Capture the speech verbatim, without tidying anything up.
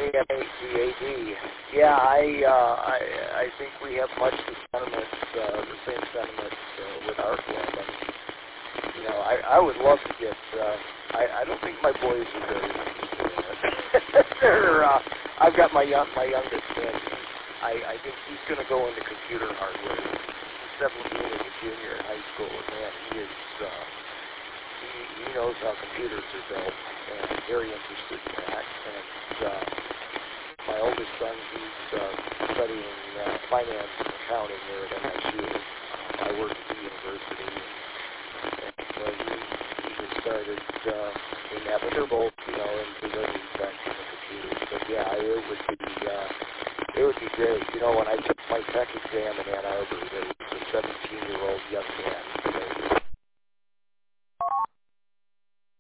M A C A D. Yeah, I, uh, I I think we have much the sentiments, uh, the same sentiments uh, with our club. I mean, you know, I, I would love to get. Uh, I I don't think my boys are very interested in it. They're, uh, I've got my young my youngest man. I I think he's going to go into computer hardware. He's seventeen as a junior in high school, and man, he is. Uh, he, he knows how computers are built, and I'm very interested in that. And uh, my oldest son, he's uh, studying uh, finance and accounting there at M S U. Um, I work at the university, and, and uh, he, he just started uh, in that. But they're both, you know, into the tech and the computers. But yeah, it would be uh, it would be great. You know, when I took my tech exam in Ann Arbor, there was a seventeen-year-old young man